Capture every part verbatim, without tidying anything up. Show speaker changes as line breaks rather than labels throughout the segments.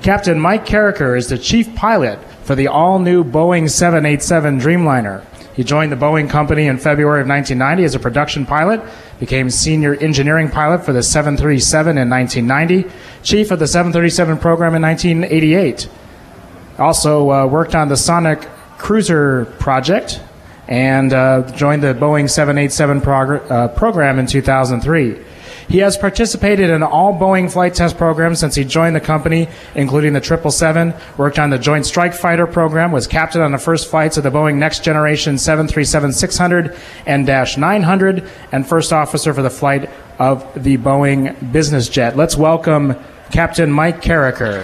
Captain Mike Carriker is the chief pilot for the all-new Boeing seven eighty-seven Dreamliner. He joined the Boeing company in February of nineteen ninety as a production pilot, became senior engineering pilot for the seven thirty-seven in nineteen ninety, chief of the seven thirty-seven program in nineteen eighty-eight. Also uh, worked on the Sonic Cruiser project and uh, joined the Boeing seven eighty-seven prog- uh, program in two thousand three. He has participated in all Boeing flight test programs since he joined the company, including the triple seven, worked on the Joint Strike Fighter program, was captain on the first flights of the Boeing Next Generation seven thirty-seven six hundred and nine hundred, and first officer for the flight of the Boeing business jet. Let's welcome Captain Mike Carriker.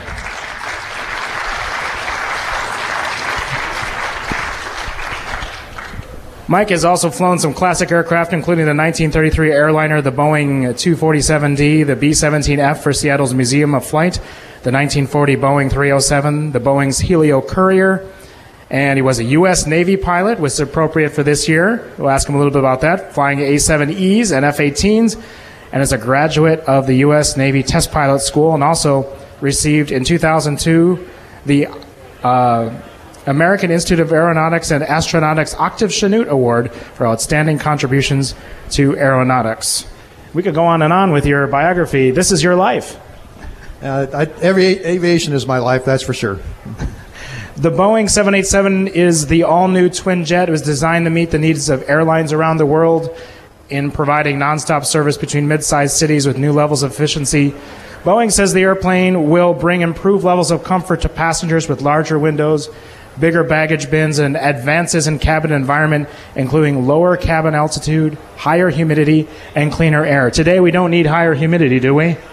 Mike has also flown some classic aircraft, including the nineteen thirty-three airliner, the Boeing two forty-seven D, the B seventeen F for Seattle's Museum of Flight, the nineteen forty Boeing three oh seven, the Boeing's Helio Courier, and he was a U S Navy pilot, which is appropriate for this year. We'll ask him a little bit about that, flying A seven E's and F eighteens, and is a graduate of the U S Navy Test Pilot School, and also received in two thousand two the uh, American Institute of Aeronautics and Astronautics Octave Chanute Award for outstanding contributions to aeronautics. We could go on and on with your biography. This is your life.
Uh, I, every aviation is my life, that's for sure.
The Boeing seven eighty-seven is the all-new twin jet. It was designed to meet the needs of airlines around the world in providing nonstop service between mid-sized cities with new levels of efficiency. Boeing says the airplane will bring improved levels of comfort to passengers with larger windows, bigger baggage bins, and advances in cabin environment, including lower cabin altitude, higher humidity, and cleaner air. Today, we don't need higher humidity, do we?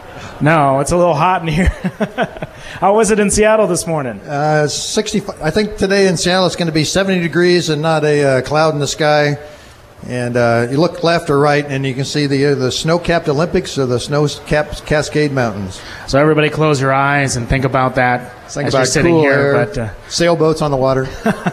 No, it's a little hot in here. How was it in Seattle this morning?
Uh, sixty. I think today in Seattle it's going to be seventy degrees and not a uh, cloud in the sky. And uh, you look left or right, and you can see the uh, the snow-capped Olympics or the snow-capped Cascade Mountains.
So everybody close your eyes and think about that
think
as
about
you're sitting
cool
here.
Air,
but, uh,
sailboats on the water.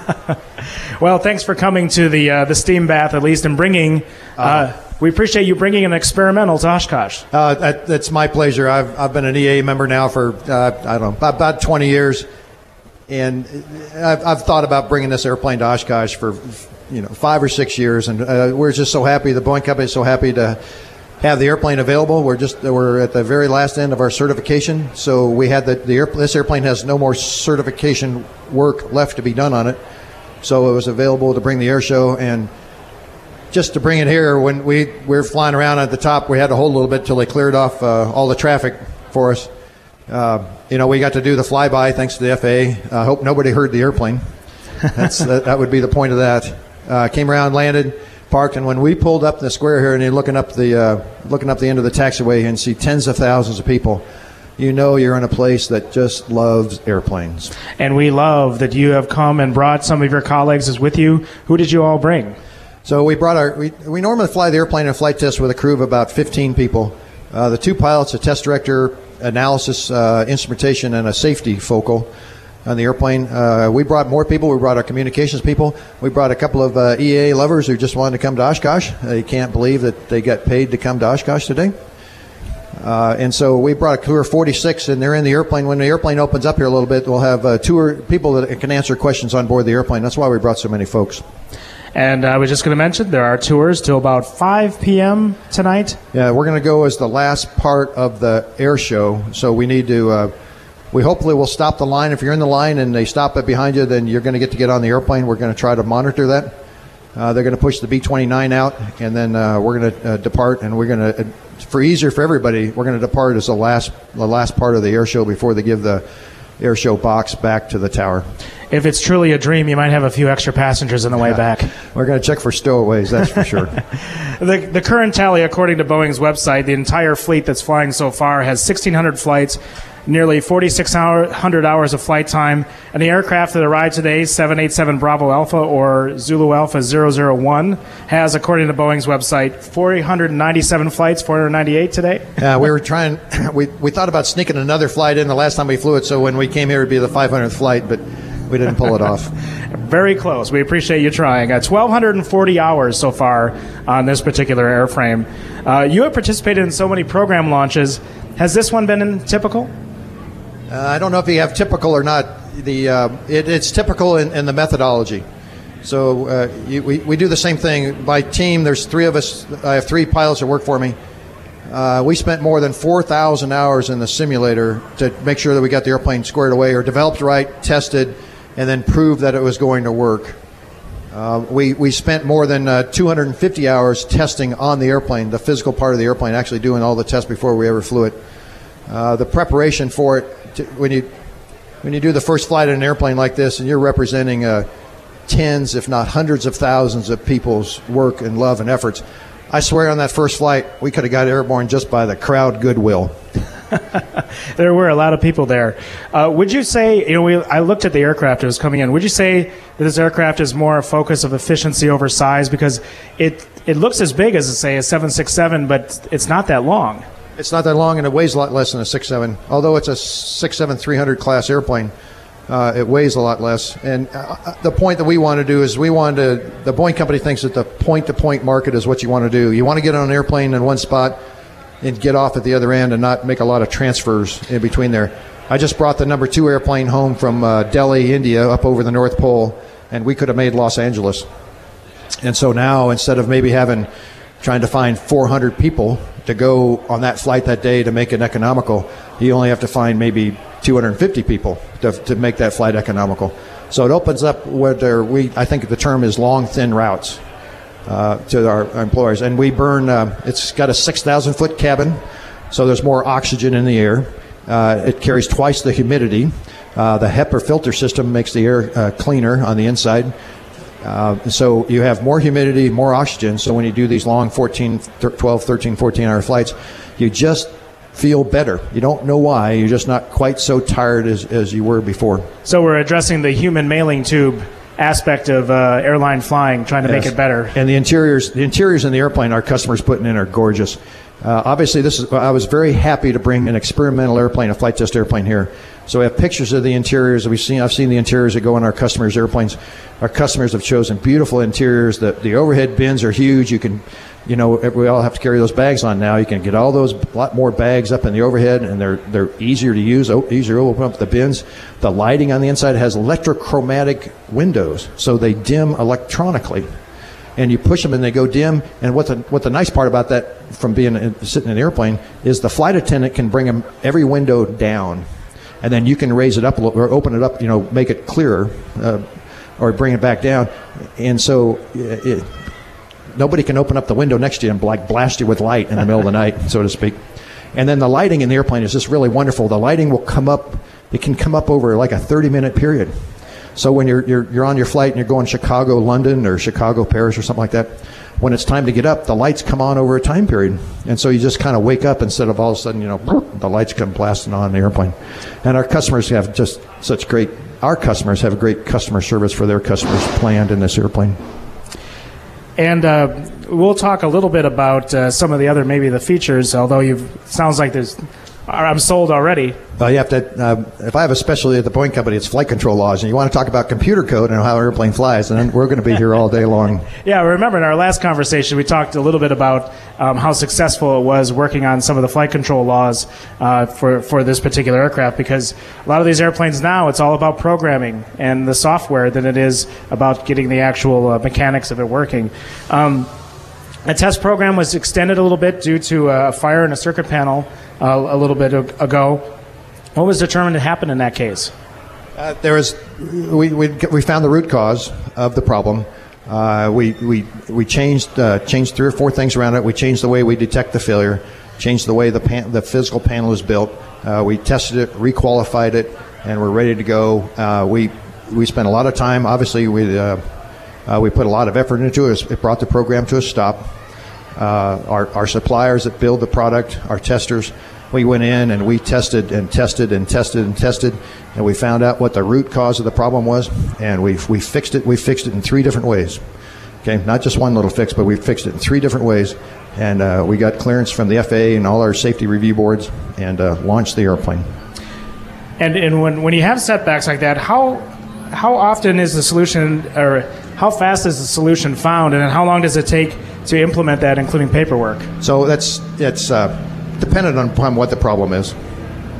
Well, thanks for coming to the uh, the steam bath, at least, and bringing. Uh, uh, we appreciate you bringing an experimental to Oshkosh.
Uh, that, that's my pleasure. I've I've been an E A member now for uh, I don't know about twenty years, and I've, I've thought about bringing this airplane to Oshkosh for you know five or six years, and uh, we're just so happy. The Boeing company is so happy to have the airplane available. We're just we're at the very last end of our certification, so we had the, the air, this airplane has no more certification work left to be done on it, so it was available to bring the air show. And just to bring it here, when we, we were flying around at the top, we had to hold a little bit until they cleared off uh, all the traffic for us. Uh, you know, we got to do the flyby thanks to the F A A. I uh, hope nobody heard the airplane. That's that, that would be the point of that. Uh, came around, landed, parked, and when we pulled up the square here and you're looking up the uh, looking up the end of the taxiway and see tens of thousands of people, you know you're in a place that just loves airplanes.
And we love that you have come and brought some of your colleagues as with you. Who did you all bring?
So we brought our we, we normally fly the airplane in a flight test with a crew of about fifteen people. Uh, the two pilots, a test director, analysis, uh, instrumentation, and a safety focal on the airplane. Uh, we brought more people. We brought our communications people. We brought a couple of uh, E A lovers who just wanted to come to Oshkosh. They can't believe that they got paid to come to Oshkosh today. Uh, and so we brought a crew of forty-six, and they're in the airplane. When the airplane opens up here a little bit, we'll have uh, tour people that can answer questions on board the airplane. That's why we brought so many folks.
And I was just going to mention there are tours till about five p.m. tonight.
Yeah, we're going to go as the last part of the air show. So we need to, uh, we hopefully will stop the line. If you're in the line and they stop it behind you, then you're going to get to get on the airplane. We're going to try to monitor that. Uh, they're going to push the B twenty-nine out, and then uh, we're going to uh, depart. And we're going to, uh, for easier for everybody, we're going to depart as the last, the last part of the air show before they give the air show box back to the tower.
If it's truly a dream, you might have a few extra passengers on the way back.
We're going to check for stowaways, that's for sure.
the, the current tally, according to Boeing's website, the entire fleet that's flying so far has sixteen hundred flights, nearly forty-six hundred hours of flight time, and the aircraft that arrived today, seven eighty-seven Bravo Alpha or Zulu Alpha zero zero one, has, according to Boeing's website, four hundred ninety-seven flights, four hundred ninety-eight today.
Yeah, we were trying, we, we thought about sneaking another flight in the last time we flew it, so when we came here it would be the five hundredth flight, but we didn't pull it off.
Very close. We appreciate you trying. Uh, twelve forty hours so far on this particular airframe. Uh, you have participated in so many program launches. Has this one been typical?
Uh, I don't know if you have typical or not. The uh, it, it's typical in, in the methodology. So uh, you, we, we do the same thing. By team, there's three of us. I have three pilots that work for me. Uh, we spent more than four thousand hours in the simulator to make sure that we got the airplane squared away or developed right, tested, and then proved that it was going to work. Uh, we, we spent more than uh, two hundred fifty hours testing on the airplane, the physical part of the airplane, actually doing all the tests before we ever flew it. Uh, the preparation for it, to, when you when you do the first flight in an airplane like this, and you're representing uh, tens, if not hundreds of thousands of people's work and love and efforts, I swear on that first flight, we could have got airborne just by the crowd goodwill.
There were a lot of people there. Uh, would you say, you know, we, I looked at the aircraft that was coming in. Would you say that this aircraft is more a focus of efficiency over size? Because it it looks as big as, say, a seven sixty-seven, but it's not that long.
It's not that long, and it weighs a lot less than a six seven. Although it's a six seven three hundred class airplane, uh, it weighs a lot less. And uh, the point that we want to do is we want to, the Boeing company thinks that the point-to-point market is what you want to do. You want to get on an airplane in one spot and get off at the other end and not make a lot of transfers in between there. I just brought the number two airplane home from uh, Delhi, India, up over the North Pole, and we could have made Los Angeles. And so now, instead of maybe having, trying to find four hundred people to go on that flight that day to make it economical, you only have to find maybe two hundred fifty people to, to make that flight economical. So it opens up what we, I think the term is long, thin routes. Uh, to our, our employers, and we burn. Uh, it's got a six thousand foot cabin, so there's more oxygen in the air. Uh, it carries twice the humidity. Uh, the HEPA filter system makes the air uh, cleaner on the inside. Uh, so you have more humidity, more oxygen. So when you do these long fourteen, twelve, thirteen, fourteen hour flights, you just feel better. You don't know why. You're just not quite so tired as, as you were before.
So we're addressing the human mailing tube aspect of uh, airline flying, trying to yes. make it better.
And the interiors, the interiors in the airplane our customers putting in are gorgeous. Uh, obviously, this is. I was very happy to bring an experimental airplane, a flight test airplane here. So we have pictures of the interiors that we've seen. I've seen the interiors that go on our customers' airplanes. Our customers have chosen beautiful interiors. The the overhead bins are huge. You can, you know, we all have to carry those bags on now. You can get all those, a lot more bags up in the overhead, and they're they're easier to use, easier to open up the bins. The lighting on the inside has electrochromatic windows, so they dim electronically. And you push them and they go dim. And what the what the nice part about that, from being in, sitting in an airplane, is the flight attendant can bring them every window down, and then you can raise it up a little, or open it up, you know, make it clearer, uh, or bring it back down. And so it, nobody can open up the window next to you and like blast you with light in the middle of the night, so to speak. And then the lighting in the airplane is just really wonderful. The lighting will come up. It can come up over like a thirty minute period. So when you're, you're you're on your flight and you're going Chicago, London, or Chicago, Paris, or something like that, when it's time to get up, the lights come on over a time period. And so you just kind of wake up instead of all of a sudden, you know, the lights come blasting on the airplane. And our customers have just such great, our customers have great customer service for their customers planned in this airplane.
And uh, we'll talk a little bit about uh, some of the other, maybe the features, although you've, sounds like there's, I'm sold already.
Well, you have to. Uh, if I have a specialty at the Boeing company, it's flight control laws, and you want to talk about computer code and how an airplane flies, and then we're going to be here all day long.
Yeah, remember in our last conversation, we talked a little bit about um, how successful it was working on some of the flight control laws uh, for for this particular aircraft, because a lot of these airplanes now, it's all about programming and the software than it is about getting the actual uh, mechanics of it working. Um, the test program was extended a little bit due to a fire in a circuit panel uh, a little bit ago. What was determined to happen in that case?
Uh, there was, we, we we found the root cause of the problem. Uh, we we we changed uh, changed three or four things around it. We changed the way we detect the failure, changed the way the pan, the physical panel is built. Uh, we tested it, requalified it, and we're ready to go. Uh, we we spent a lot of time. Obviously, we uh, uh, we put a lot of effort into it. It brought the program to a stop. Uh, our our suppliers that build the product, our testers. We went in and we tested and tested and tested and tested, and we found out what the root cause of the problem was, and we we fixed it. We fixed it in three different ways. Okay, not just one little fix, but we fixed it in three different ways, and uh, we got clearance from the F A A and all our safety review boards, and uh, launched the airplane.
And and when when you have setbacks like that, how how often is the solution, or how fast is the solution found, and how long does it take to implement that, including paperwork?
So that's it's. Uh, dependent on upon what the problem is.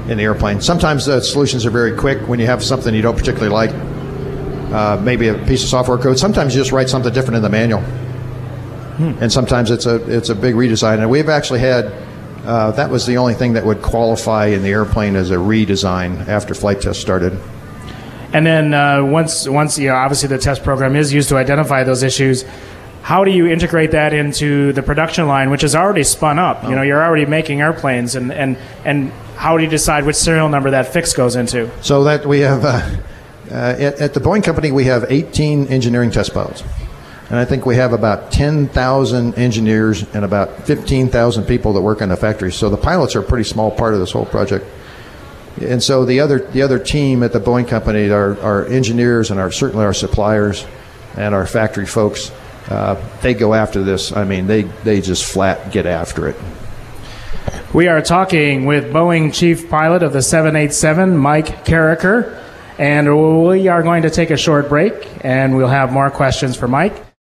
in the airplane. Sometimes the solutions are very quick when you have something you don't particularly like, uh, maybe a piece of software code. Sometimes you just write something different in the manual, hmm. and sometimes it's a it's a big redesign. And we've actually had uh, that was the only thing that would qualify in the airplane as a redesign after flight test started.
And then uh, once once you know, obviously the test program is used to identify those issues. How do you integrate that into the production line, which is already spun up? You know, you're already making airplanes, and, and, and how do you decide which serial number that fix goes into?
So that we have, uh, uh, at, at the Boeing Company, we have eighteen engineering test pilots. And I think we have about ten thousand engineers and about fifteen thousand people that work in the factory. So the pilots are a pretty small part of this whole project. And so the other the other team at the Boeing Company are our engineers and our certainly our suppliers and our factory folks. Uh, they go after this. I mean, they, they just flat get after it.
We are talking with Boeing Chief Pilot of the seven eighty-seven, Mike Carriker, and we are going to take a short break, and we'll have more questions for Mike.